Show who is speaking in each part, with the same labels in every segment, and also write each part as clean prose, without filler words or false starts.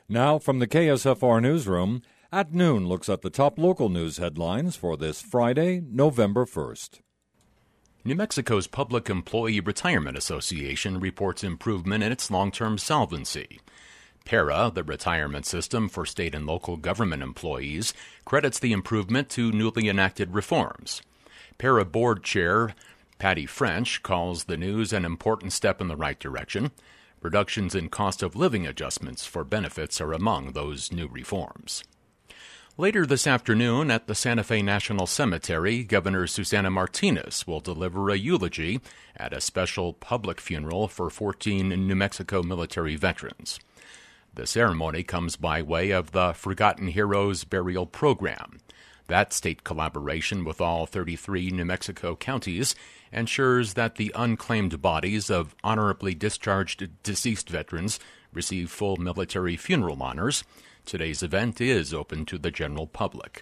Speaker 1: Now, from the KSFR Newsroom, At Noon looks at the top local news headlines for this Friday, November 1st.
Speaker 2: New Mexico's Public Employee Retirement Association reports improvement in its long-term solvency. PERA, the retirement system for state and local government employees, credits the improvement to newly enacted reforms. PERA Board Chair Patty French calls the news an important step in the right direction. Reductions in cost of living adjustments for benefits are among those new reforms. Later this afternoon at the Santa Fe National Cemetery, Governor Susana Martinez will deliver a eulogy at a special public funeral for 14 New Mexico military veterans. The ceremony comes by way of the Forgotten Heroes Burial Program. That state collaboration with all 33 New Mexico counties ensures that the unclaimed bodies of honorably discharged deceased veterans receive full military funeral honors. Today's event is open to the general public.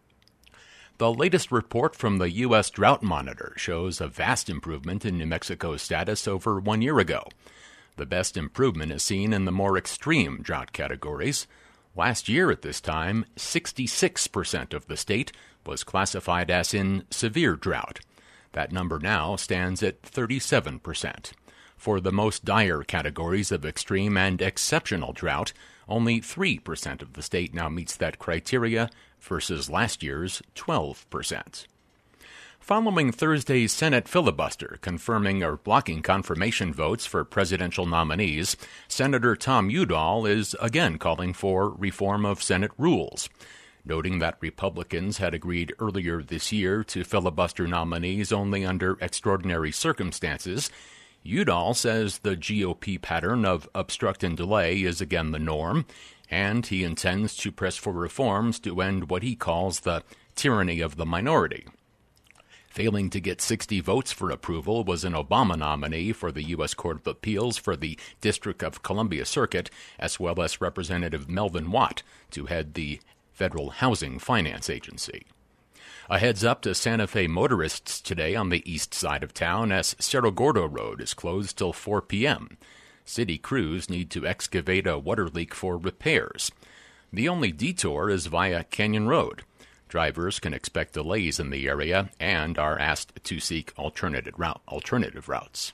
Speaker 2: The latest report from the U.S. Drought Monitor shows a vast improvement in New Mexico's status over 1 year ago. The best improvement is seen in the more extreme drought categories. Last year at this time, 66% of the state was classified as in severe drought. That number now stands at 37%. For the most dire categories of extreme and exceptional drought, only 3% of the state now meets that criteria versus last year's 12%. Following Thursday's Senate filibuster confirming or blocking confirmation votes for presidential nominees, Senator Tom Udall is again calling for reform of Senate rules, noting that Republicans had agreed earlier this year to filibuster nominees only under extraordinary circumstances. Udall says the GOP pattern of obstruct and delay is again the norm, and he intends to press for reforms to end what he calls the tyranny of the minority. Failing to get 60 votes for approval was an Obama nominee for the U.S. Court of Appeals for the District of Columbia Circuit, as well as Representative Melvin Watt to head the Federal Housing Finance Agency. A heads-up to Santa Fe motorists today on the east side of town as Cerro Gordo Road is closed till 4 p.m. City crews need to excavate a water leak for repairs. The only detour is via Canyon Road. Drivers can expect delays in the area and are asked to seek alternative routes.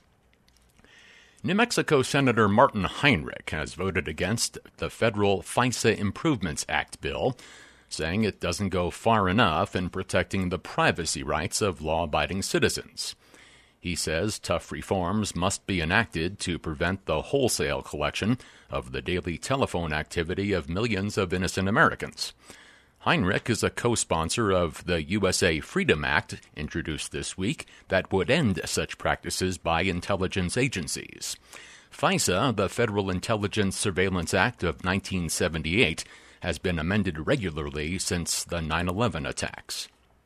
Speaker 2: New Mexico Senator Martin Heinrich has voted against the federal FISA Improvements Act bill, saying it doesn't go far enough in protecting the privacy rights of law-abiding citizens. He says tough reforms must be enacted to prevent the wholesale collection of the daily telephone activity of millions of innocent Americans. Heinrich is a co-sponsor of the USA Freedom Act, introduced this week, that would end such practices by intelligence agencies. FISA, the Federal Intelligence Surveillance Act of 1978, has been amended regularly since the 9/11 attacks.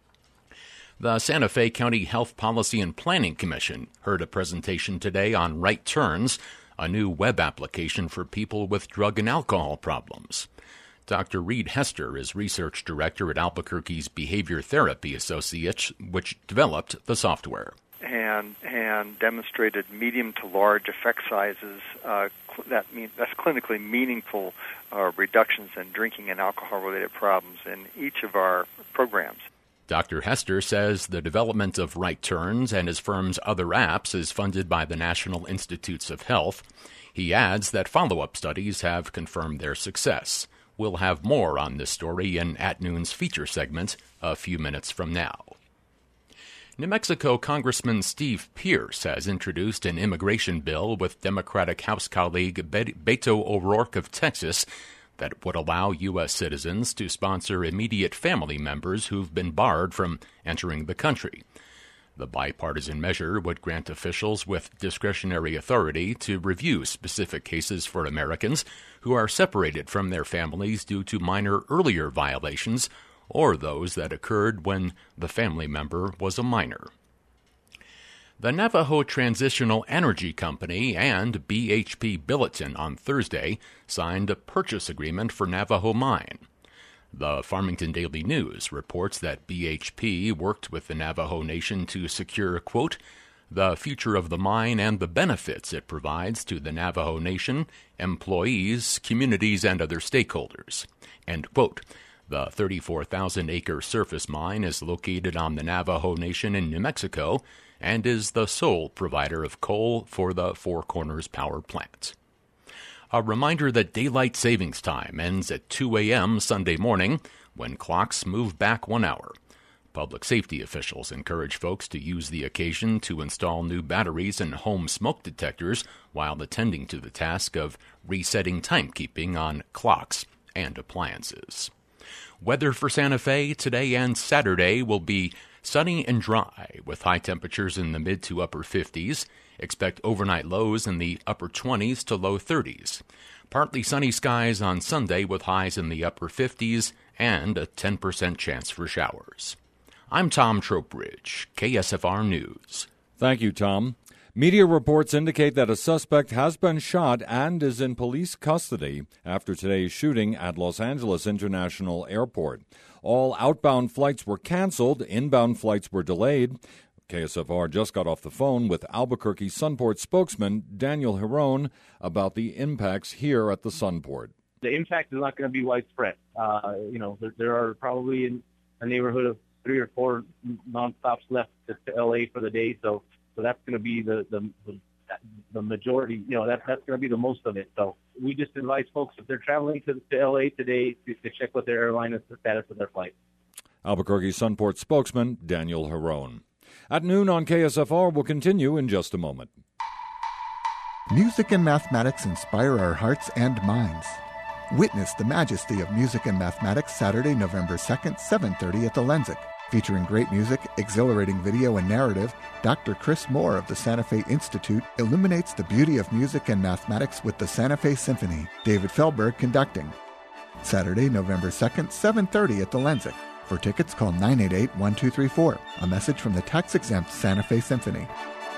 Speaker 2: The Santa Fe County Health Policy and Planning Commission heard a presentation today on Right Turns, a new web application for people with drug and alcohol problems. Dr. Reed Hester is research director at Albuquerque's Behavior Therapy Associates, which developed the software.
Speaker 3: And demonstrated medium to large effect sizes that's clinically meaningful reductions in drinking and alcohol-related problems in each of our programs.
Speaker 2: Dr. Hester says the development of Right Turns and his firm's other apps is funded by the National Institutes of Health. He adds that follow-up studies have confirmed their success. We'll have more on this story in At Noon's feature segment a few minutes from now. New Mexico Congressman Steve Pierce has introduced an immigration bill with Democratic House colleague Beto O'Rourke of Texas that would allow U.S. citizens to sponsor immediate family members who've been barred from entering the country. The bipartisan measure would grant officials with discretionary authority to review specific cases for Americans who are separated from their families due to minor earlier violations or those that occurred when the family member was a minor. The Navajo Transitional Energy Company and BHP Billiton on Thursday signed a purchase agreement for Navajo Mine. The Farmington Daily News reports that BHP worked with the Navajo Nation to secure, quote, the future of the mine and the benefits it provides to the Navajo Nation, employees, communities, and other stakeholders. End quote. The 34,000-acre surface mine is located on the Navajo Nation in New Mexico and is the sole provider of coal for the Four Corners Power Plant. A reminder that daylight savings time ends at 2 a.m. Sunday morning when clocks move back 1 hour. Public safety officials encourage folks to use the occasion to install new batteries and home smoke detectors while attending to the task of resetting timekeeping on clocks and appliances. Weather for Santa Fe today and Saturday will be sunny and dry with high temperatures in the mid to upper 50s. Expect overnight lows in the upper 20s to low 30s. Partly sunny skies on Sunday with highs in the upper 50s and a 10% chance for showers. I'm Tom Trowbridge, KSFR News.
Speaker 1: Thank you, Tom. Media reports indicate that a suspect has been shot and is in police custody after today's shooting at Los Angeles International Airport. All outbound flights were canceled. Inbound flights were delayed. KSFR just got off the phone with Albuquerque Sunport spokesman Daniel Giron about the impacts here at the Sunport.
Speaker 4: The impact is not going to be widespread. There are probably in a neighborhood of 3 or 4 nonstops left to LA for the day, so that's going to be the majority. That's going to be the most of it. So we just advise folks if they're traveling to LA today to check with their airline and the status of their flight.
Speaker 1: Albuquerque Sunport spokesman Daniel Giron. At noon on KSFR will continue in just a moment.
Speaker 5: Music and mathematics inspire our hearts and minds. Witness the majesty of music and mathematics Saturday, November 2nd, 7:30 at the Lenzik. Featuring great music, exhilarating video, and narrative, Dr. Chris Moore of the Santa Fe Institute illuminates the beauty of music and mathematics with the Santa Fe Symphony, David Feldberg conducting. Saturday, November 2nd, 7:30 at the Lenzik. For tickets, call 988-1234. A message from the tax-exempt Santa Fe Symphony.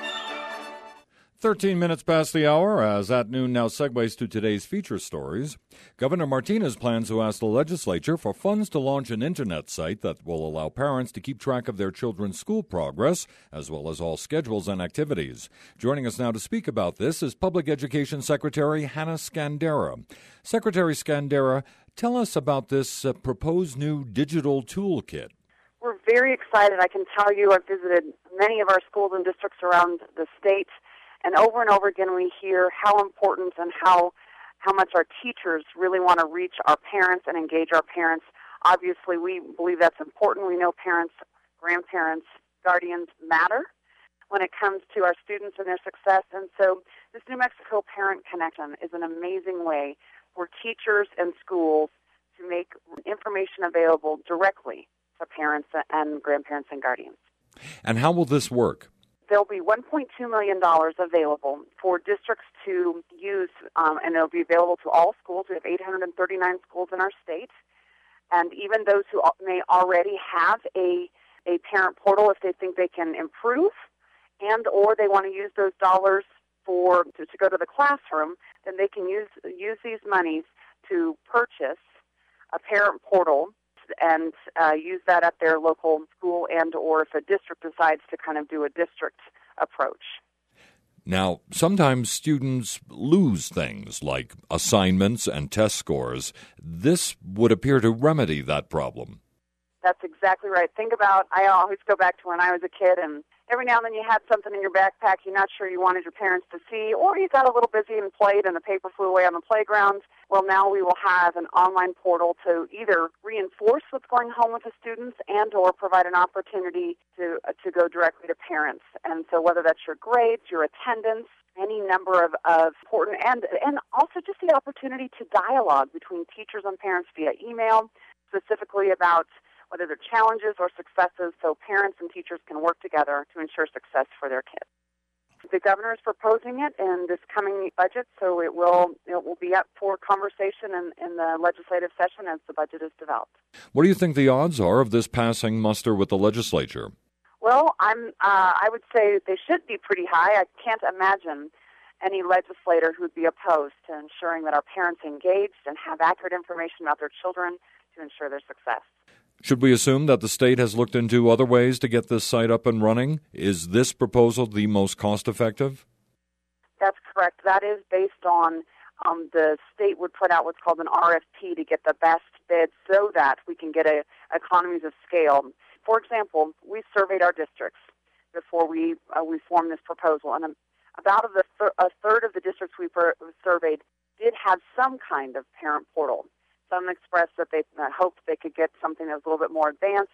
Speaker 1: 13 minutes past the hour, as At Noon now segues to today's feature stories. Governor Martinez plans to ask the legislature for funds to launch an internet site that will allow parents to keep track of their children's school progress, as well as all schedules and activities. Joining us now to speak about this is Public Education Secretary Hannah Skandera. Secretary Skandera, tell us about this proposed new digital toolkit.
Speaker 6: We're very excited. I can tell you I've visited many of our schools and districts around the state, and over again we hear how important and how much our teachers really want to reach our parents and engage our parents. Obviously, we believe that's important. We know parents, grandparents, guardians matter when it comes to our students and their success. And so this New Mexico Parent Connection is an amazing way for teachers and schools to make information available directly to parents and grandparents and guardians.
Speaker 1: And how will this work?
Speaker 6: There'll be $1.2 million available for districts to use, and it'll be available to all schools. We have 839 schools in our state, and even those who may already have a parent portal, if they think they can improve, and or they want to use those dollars to go to the classroom, then they can use these monies to purchase a parent portal and use that at their local school, and or if a district decides to kind of do a district approach.
Speaker 1: Now, sometimes students lose things like assignments and test scores. This would appear to remedy that problem.
Speaker 6: That's exactly right. Think about, I always go back to when I was a kid, and every now and then you had something in your backpack you're not sure you wanted your parents to see, or you got a little busy and played and the paper flew away on the playground. Well, now we will have an online portal to either reinforce what's going home with the students and or provide an opportunity to go directly to parents. And so whether that's your grades, your attendance, any number of important, and also just the opportunity to dialogue between teachers and parents via email, specifically about whether they're challenges or successes, so parents and teachers can work together to ensure success for their kids. The governor is proposing it in this coming budget, so it will be up for conversation in the legislative session as the budget is developed.
Speaker 1: What do you think the odds are of this passing muster with the legislature?
Speaker 6: Well, I would say they should be pretty high. I can't imagine any legislator who would be opposed to ensuring that our parents engaged and have accurate information about their children to ensure their success.
Speaker 1: Should we assume that the state has looked into other ways to get this site up and running? Is this proposal the most cost-effective?
Speaker 6: That's correct. That is based on the state would put out what's called an RFP to get the best bid so that we can get economies of scale. For example, we surveyed our districts before we formed this proposal, and about a third of the districts we surveyed did have some kind of parent portal. Some expressed that they hoped they could get something that was a little bit more advanced,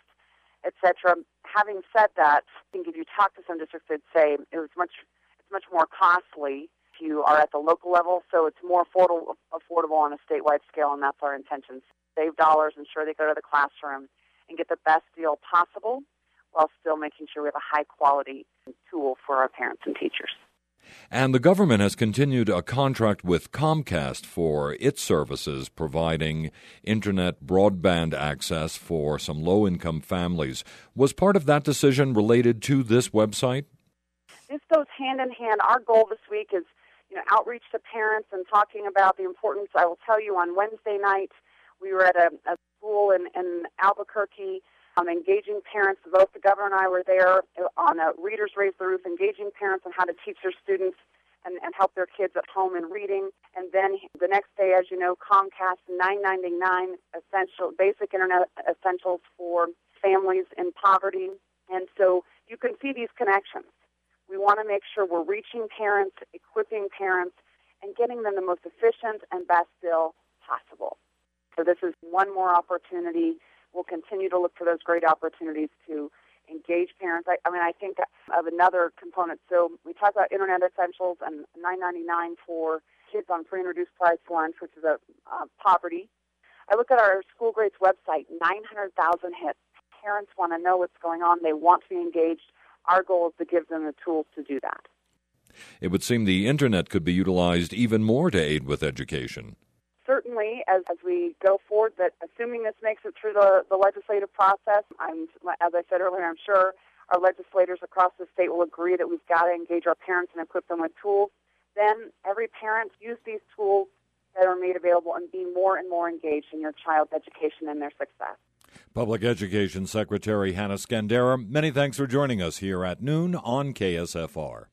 Speaker 6: etc. Having said that, I think if you talk to some districts, they'd say it's much more costly if you are at the local level, so it's more affordable on a statewide scale, and that's our intention. Save dollars, ensure they go to the classroom, and get the best deal possible while still making sure we have a high-quality tool for our parents and teachers.
Speaker 1: And the government has continued a contract with Comcast for its services, providing internet broadband access for some low-income families. Was part of that decision related to this website?
Speaker 6: This goes hand in hand. Our goal this week is outreach to parents and talking about the importance. I will tell you, on Wednesday night, we were at a school in Albuquerque, engaging parents. Both the governor and I were there on a Readers Raise the Roof, engaging parents on how to teach their students and help their kids at home in reading. And then the next day, as you know, Comcast $9.99 basic internet essentials for families in poverty. And so you can see these connections. We want to make sure we're reaching parents, equipping parents, and getting them the most efficient and best deal possible. So this is one more opportunity. We'll continue to look for those great opportunities to engage parents. I think of another component. So we talked about Internet Essentials and $9.99 for kids on free and reduced price lunch, which is a poverty. I look at our School Greats website, 900,000 hits. Parents want to know what's going on. They want to be engaged. Our goal is to give them the tools to do that.
Speaker 1: It would seem the Internet could be utilized even more to aid with education.
Speaker 6: Certainly, as we go forward, that assuming this makes it through the legislative process, as I said earlier, I'm sure our legislators across the state will agree that we've got to engage our parents and equip them with tools. Then every parent use these tools that are made available and be more and more engaged in your child's education and their success.
Speaker 1: Public Education Secretary Hannah Skandera, many thanks for joining us here at noon on KSFR.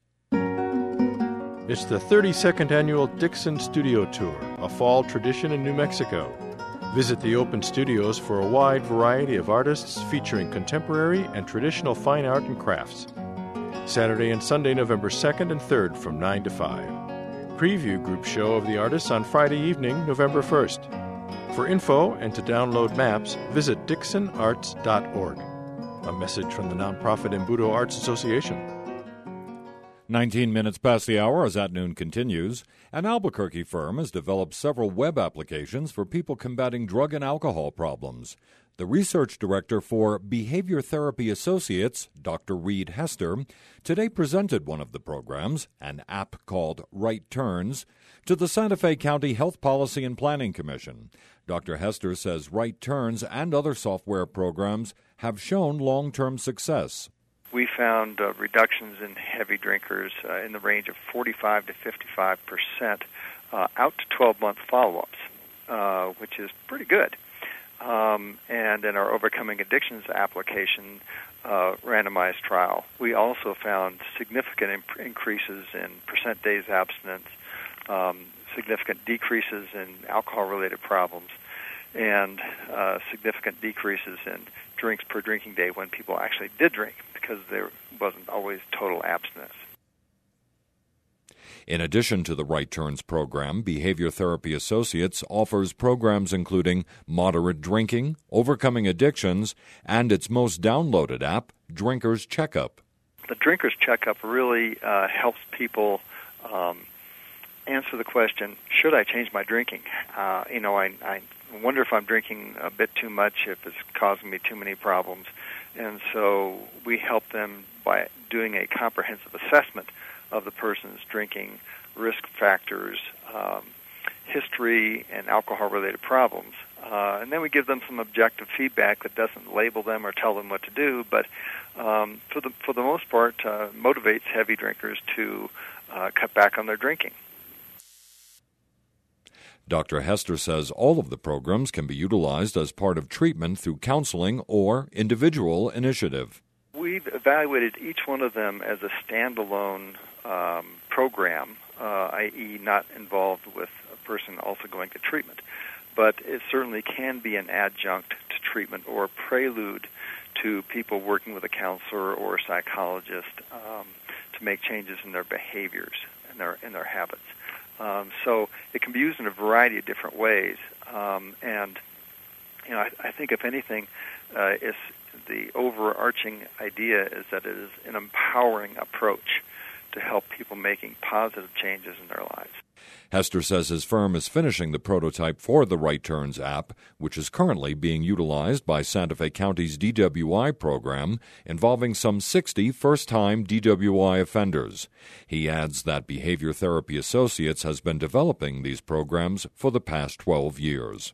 Speaker 7: It's the 32nd Annual Dixon Studio Tour, a fall tradition in New Mexico. Visit the open studios for a wide variety of artists featuring contemporary and traditional fine art and crafts. Saturday and Sunday, November 2nd and 3rd from 9 to 5. Preview group show of the artists on Friday evening, November 1st. For info and to download maps, visit dixonarts.org. A message from the nonprofit Embudo Arts Association.
Speaker 1: 19 minutes past the hour as At Noon continues. An Albuquerque firm has developed several web applications for people combating drug and alcohol problems. The research director for Behavior Therapy Associates, Dr. Reed Hester, today presented one of the programs, an app called Right Turns, to the Santa Fe County Health Policy and Planning Commission. Dr. Hester says Right Turns and other software programs have shown long-term success.
Speaker 3: We found reductions in heavy drinkers in the range of 45 to 55% out to 12-month follow-ups, which is pretty good. And in our Overcoming Addictions application randomized trial, we also found significant increases in percent days abstinence, significant decreases in alcohol-related problems, and significant decreases in drinks per drinking day when people actually did drink, because there wasn't always total abstinence.
Speaker 1: In addition to the Right Turns program, Behavior Therapy Associates offers programs including moderate drinking, overcoming addictions, and its most downloaded app, Drinker's Checkup.
Speaker 3: The Drinker's Checkup really helps people answer the question, should I change my drinking? I wonder if I'm drinking a bit too much, if it's causing me too many problems. And so we help them by doing a comprehensive assessment of the person's drinking, risk factors, history, and alcohol-related problems. And then we give them some objective feedback that doesn't label them or tell them what to do, but for the most part motivates heavy drinkers to cut back on their drinking.
Speaker 1: Dr. Hester says all of the programs can be utilized as part of treatment through counseling or individual initiative.
Speaker 3: We've evaluated each one of them as a standalone program, i.e. not involved with a person also going to treatment. But it certainly can be an adjunct to treatment or a prelude to people working with a counselor or a psychologist to make changes in their behaviors and their habits. So it can be used in a variety of different ways. And I think if anything, it's the overarching idea is that it is an empowering approach to help people making positive changes in their lives.
Speaker 1: Hester says his firm is finishing the prototype for the Right Turns app, which is currently being utilized by Santa Fe County's DWI program, involving some 60 first-time DWI offenders. He adds that Behavior Therapy Associates has been developing these programs for the past 12 years.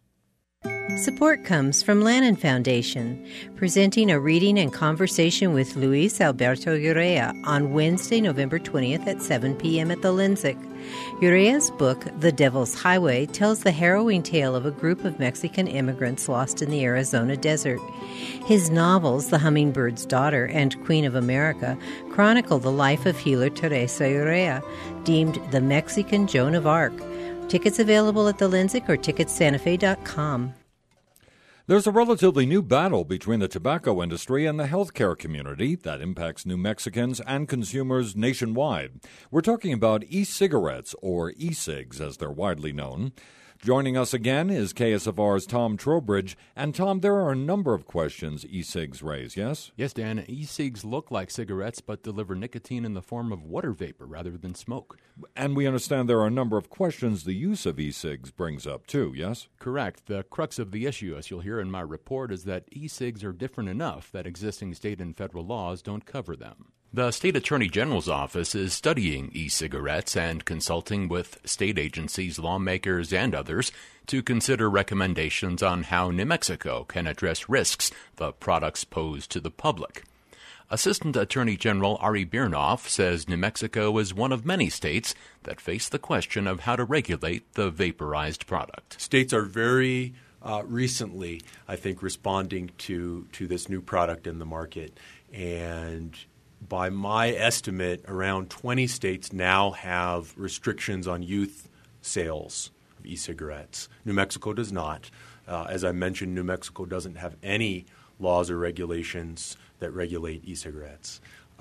Speaker 8: Support comes from Lannan Foundation, presenting a reading and conversation with Luis Alberto Urrea on Wednesday, November 20th at 7 p.m. at the Lenzik. Urrea's book, The Devil's Highway, tells the harrowing tale of a group of Mexican immigrants lost in the Arizona desert. His novels, The Hummingbird's Daughter and Queen of America, chronicle the life of healer Teresa Urrea, deemed the Mexican Joan of Arc. Tickets available at the Lenzik or ticketsantafe.com.
Speaker 1: There's a relatively new battle between the tobacco industry and the healthcare community that impacts New Mexicans and consumers nationwide. We're talking about e-cigarettes, or e-cigs as they're widely known. Joining us again is KSFR's Tom Trowbridge. And Tom, there are a number of questions e-cigs raise, yes?
Speaker 2: Yes, Dan. E-cigs look like cigarettes but deliver nicotine in the form of water vapor rather than smoke.
Speaker 1: And we understand there are a number of questions the use of e-cigs brings up too, yes?
Speaker 2: Correct. The crux of the issue, as you'll hear in my report, is that e-cigs are different enough that existing state and federal laws don't cover them. The State Attorney General's office is studying e-cigarettes and consulting with state agencies, lawmakers, and others to consider recommendations on how New Mexico can address risks the products pose to the public. Assistant Attorney General Ari Birnoff says New Mexico is one of many states that face the question of how to regulate the vaporized product.
Speaker 9: States are very recently, I think, responding to this new product in the market, and by my estimate, around 20 states now have restrictions on youth sales of e-cigarettes. New Mexico does not. As I mentioned, New Mexico doesn't have any laws or regulations that regulate e-cigarettes.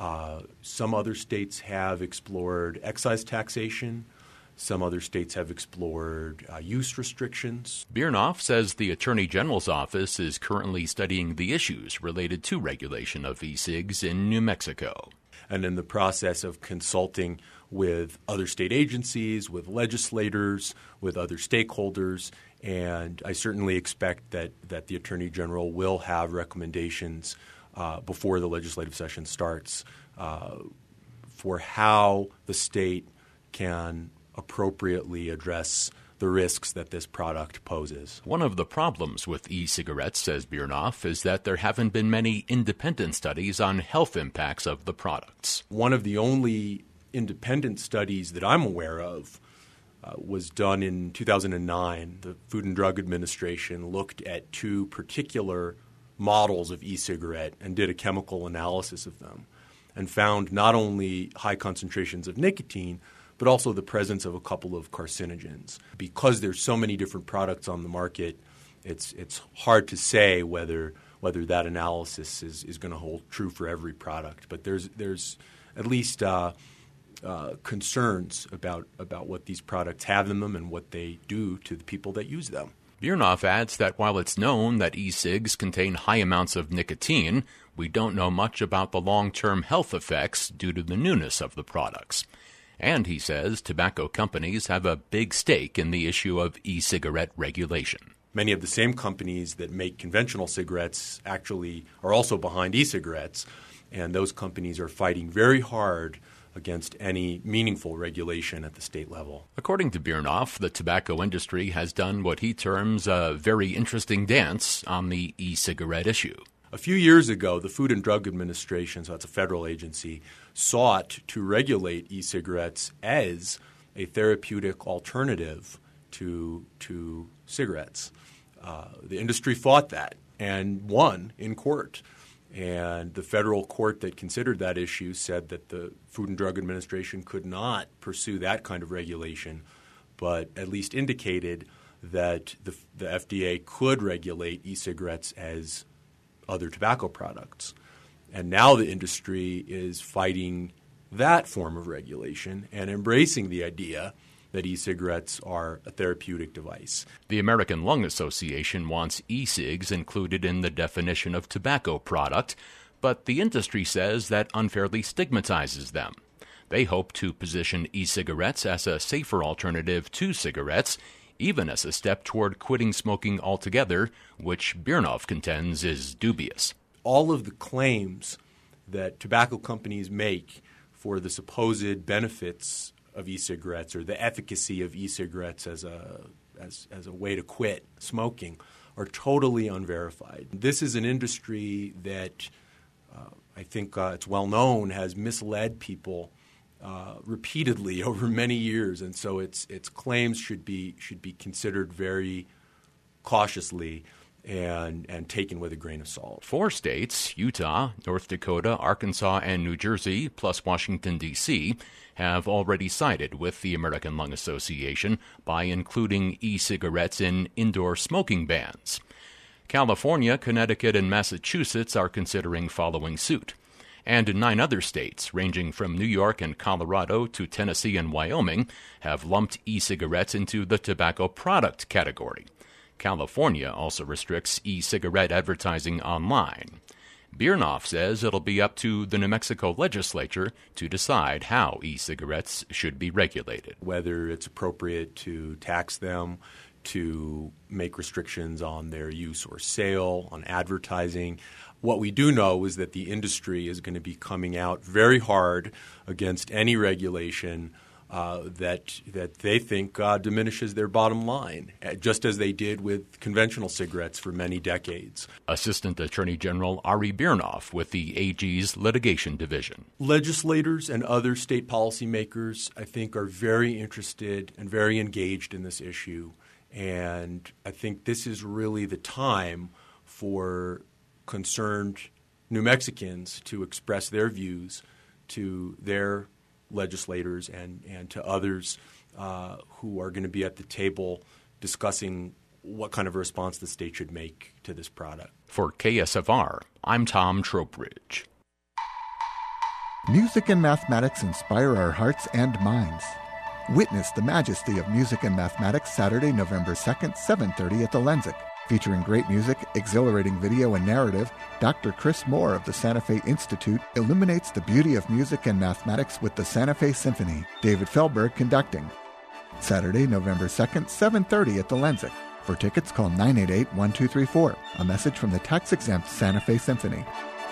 Speaker 9: Some other states have explored excise taxation. Some other states have explored use restrictions.
Speaker 2: Birnoff says the Attorney General's office is currently studying the issues related to regulation of e-cigs in New Mexico.
Speaker 9: And in the process of consulting with other state agencies, with legislators, with other stakeholders, and I certainly expect that the Attorney General will have recommendations before the legislative session starts for how the state can appropriately address the risks that this product poses.
Speaker 2: One of the problems with e-cigarettes, says Birnoff, is that there haven't been many independent studies on health impacts of the products.
Speaker 9: One of the only independent studies that I'm aware of was done in 2009. The Food and Drug Administration looked at two particular models of e-cigarette and did a chemical analysis of them and found not only high concentrations of nicotine, but also the presence of a couple of carcinogens. Because there's so many different products on the market, it's hard to say whether that analysis is going to hold true for every product. But there's at least concerns about what these products have in them and what they do to the people that use them.
Speaker 2: Birnoff adds that while it's known that e-cigs contain high amounts of nicotine, we don't know much about the long-term health effects due to the newness of the products. And he says tobacco companies have a big stake in the issue of e-cigarette regulation.
Speaker 9: Many of the same companies that make conventional cigarettes actually are also behind e-cigarettes, and those companies are fighting very hard against any meaningful regulation at the state level.
Speaker 2: According to Birnoff, the tobacco industry has done what he terms a very interesting dance on the e-cigarette issue.
Speaker 9: A few years ago, the Food and Drug Administration, so that's a federal agency, sought to regulate e-cigarettes as a therapeutic alternative to cigarettes. The industry fought that and won in court. And the federal court that considered that issue said that the Food and Drug Administration could not pursue that kind of regulation, but at least indicated that the FDA could regulate e-cigarettes as other tobacco products. And now the industry is fighting that form of regulation and embracing the idea that e-cigarettes are a therapeutic device.
Speaker 2: The American Lung Association wants e-cigs included in the definition of tobacco product, but the industry says that unfairly stigmatizes them. They hope to position e-cigarettes as a safer alternative to cigarettes, even as a step toward quitting smoking altogether, which Birnhoff contends is dubious.
Speaker 9: All of the claims that tobacco companies make for the supposed benefits of e-cigarettes or the efficacy of e-cigarettes as a way to quit smoking are totally unverified. This is an industry that I think it's well known has misled people repeatedly over many years, and so its claims should be considered very cautiously and taken with a grain of salt.
Speaker 2: 4 states, Utah, North Dakota, Arkansas, and New Jersey, plus Washington, D.C., have already sided with the American Lung Association by including e-cigarettes in indoor smoking bans. California, Connecticut, and Massachusetts are considering following suit. And 9 other states, ranging from New York and Colorado to Tennessee and Wyoming, have lumped e-cigarettes into the tobacco product category. California also restricts e-cigarette advertising online. Birnhoff says it'll be up to the New Mexico legislature to decide how e-cigarettes should be regulated.
Speaker 9: Whether it's appropriate to tax them, to make restrictions on their use or sale, on advertising. What we do know is that the industry is going to be coming out very hard against any regulation that they think diminishes their bottom line, just as they did with conventional cigarettes for many decades.
Speaker 2: Assistant Attorney General Ari Birnhoff with the AG's Litigation Division.
Speaker 9: Legislators and other state policymakers, I think, are very interested and very engaged in this issue. And I think this is really the time for concerned New Mexicans to express their views to their legislators and to others who are going to be at the table discussing what kind of a response the state should make to this product.
Speaker 2: For KSFR, I'm Tom Trowbridge.
Speaker 5: Music and mathematics inspire our hearts and minds. Witness the majesty of music and mathematics Saturday, November 2nd, 7:30 at the Lenzik. Featuring great music, exhilarating video, and narrative, Dr. Chris Moore of the Santa Fe Institute illuminates the beauty of music and mathematics with the Santa Fe Symphony, David Fehlberg conducting. Saturday, November 2nd, 7:30 at the Lenzik. For tickets, call 988-1234. A message from the tax-exempt Santa Fe Symphony.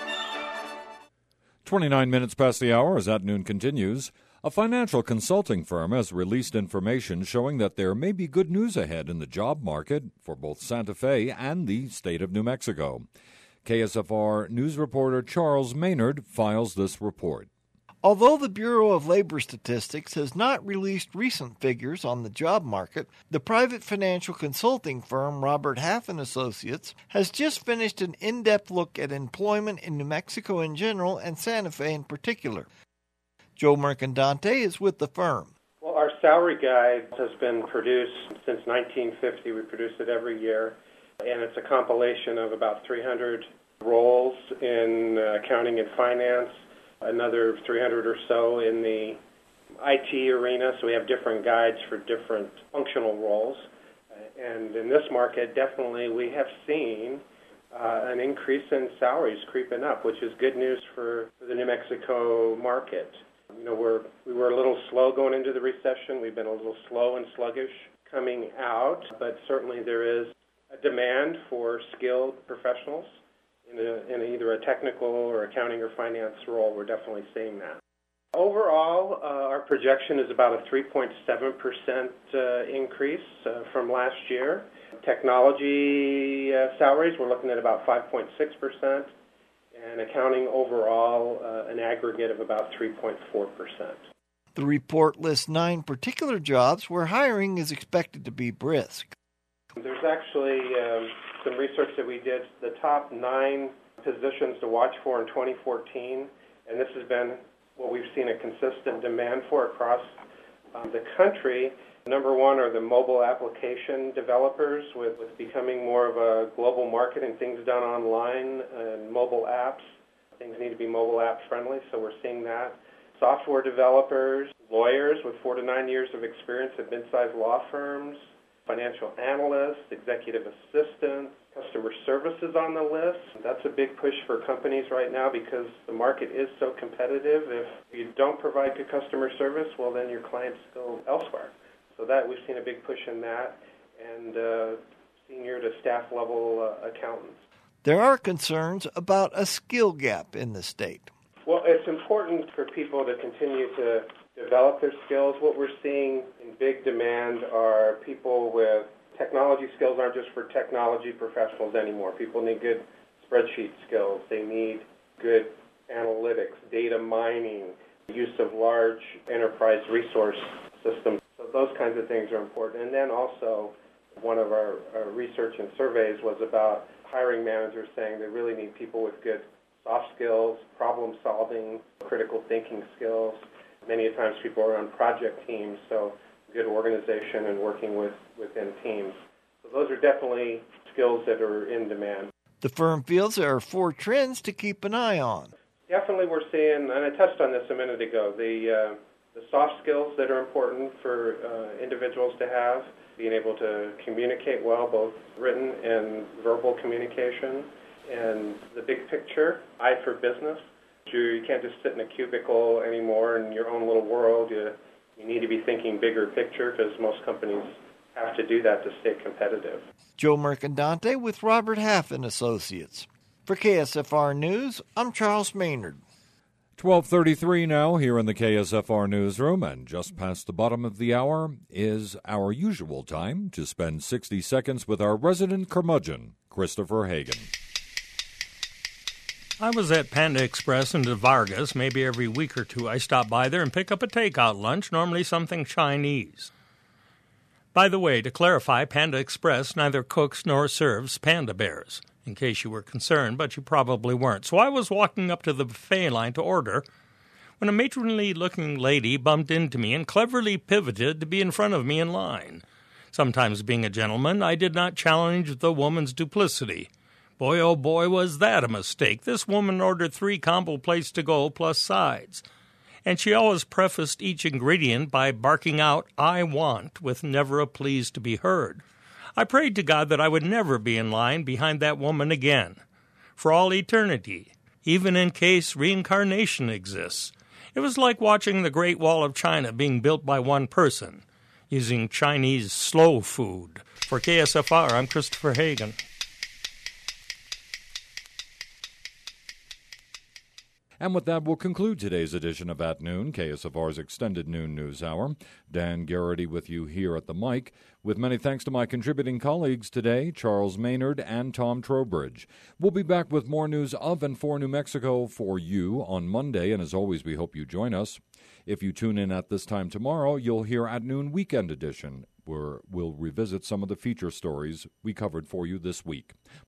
Speaker 1: 29 minutes past the hour as At Noon continues. A financial consulting firm has released information showing that there may be good news ahead in the job market for both Santa Fe and the state of New Mexico. KSFR news reporter Charles Maynard files this report.
Speaker 10: Although the Bureau of Labor Statistics has not released recent figures on the job market, the private financial consulting firm Robert Half & Associates has just finished an in-depth look at employment in New Mexico in general and Santa Fe in particular. Joe Mercandante is with the firm.
Speaker 11: Well, our salary guide has been produced since 1950. We produce it every year, and it's a compilation of about 300 roles in accounting and finance, another 300 or so in the IT arena, so we have different guides for different functional roles. And in this market, definitely we have seen an increase in salaries creeping up, which is good news for the New Mexico market. You know, we were a little slow going into the recession. We've been a little slow and sluggish coming out, but certainly there is a demand for skilled professionals in either a technical or accounting or finance role. We're definitely seeing that. Overall, our projection is about a 3.7% increase from last year. Technology salaries, we're looking at about 5.6%. And accounting overall, an aggregate of about 3.4%.
Speaker 10: The report lists 9 particular jobs where hiring is expected to be brisk.
Speaker 11: There's actually some research that we did, the top 9 positions to watch for in 2014, and this has been what we've seen a consistent demand for across the country. Number 1 are the mobile application developers, with becoming more of a global market and things done online and mobile apps. Things need to be mobile app friendly, so we're seeing that. Software developers, lawyers with 4 to 9 years of experience at mid-sized law firms, financial analysts, executive assistants, customer services on the list. That's a big push for companies right now because the market is so competitive. If you don't provide good customer service, well, then your clients go elsewhere. So that we've seen a big push in that, and senior to staff level accountants.
Speaker 10: There are concerns about a skill gap in the state.
Speaker 11: Well, it's important for people to continue to develop their skills. What we're seeing in big demand are people with technology skills. Aren't just for technology professionals anymore. People need good spreadsheet skills. They need good analytics, data mining, use of large enterprise resource systems. So those kinds of things are important. And then also, one of our research and surveys was about hiring managers saying they really need people with good soft skills, problem solving, critical thinking skills. Many times people are on project teams, so good organization and working within teams. So those are definitely skills that are in demand.
Speaker 10: The firm feels there are 4 trends to keep an eye on.
Speaker 11: Definitely we're seeing, and I touched on this a minute ago, the soft skills that are important for individuals to have, being able to communicate well, both written and verbal communication, and the big picture, eye for business. You can't just sit in a cubicle anymore in your own little world. You need to be thinking bigger picture because most companies have to do that to stay competitive.
Speaker 10: Joe Mercandante with Robert Half and Associates. For KSFR News, I'm Charles Maynard.
Speaker 1: 12:33 now here in the KSFR newsroom, and just past the bottom of the hour is our usual time to spend 60 seconds with our resident curmudgeon, Christopher Hagan.
Speaker 12: I was at Panda Express in De Vargas. Maybe every week or two I stop by there and pick up a takeout lunch, normally something Chinese. By the way, to clarify, Panda Express neither cooks nor serves panda bears, in case you were concerned, but you probably weren't. So I was walking up to the buffet line to order when a matronly-looking lady bumped into me and cleverly pivoted to be in front of me in line. Sometimes, being a gentleman, I did not challenge the woman's duplicity. Boy, oh boy, was that a mistake. This woman ordered 3 combo plates to go plus sides. And she always prefaced each ingredient by barking out, "I want," with never a please to be heard. I prayed to God that I would never be in line behind that woman again, for all eternity, even in case reincarnation exists. It was like watching the Great Wall of China being built by one person, using Chinese slow food. For KSFR, I'm Christopher Hagan.
Speaker 1: And with that, we'll conclude today's edition of At Noon, KSFR's extended noon news hour. Dan Garrity with you here at the mic, with many thanks to my contributing colleagues today, Charles Maynard and Tom Trowbridge. We'll be back with more news of and for New Mexico for you on Monday, and as always, we hope you join us. If you tune in at this time tomorrow, you'll hear At Noon Weekend Edition, where we'll revisit some of the feature stories we covered for you this week.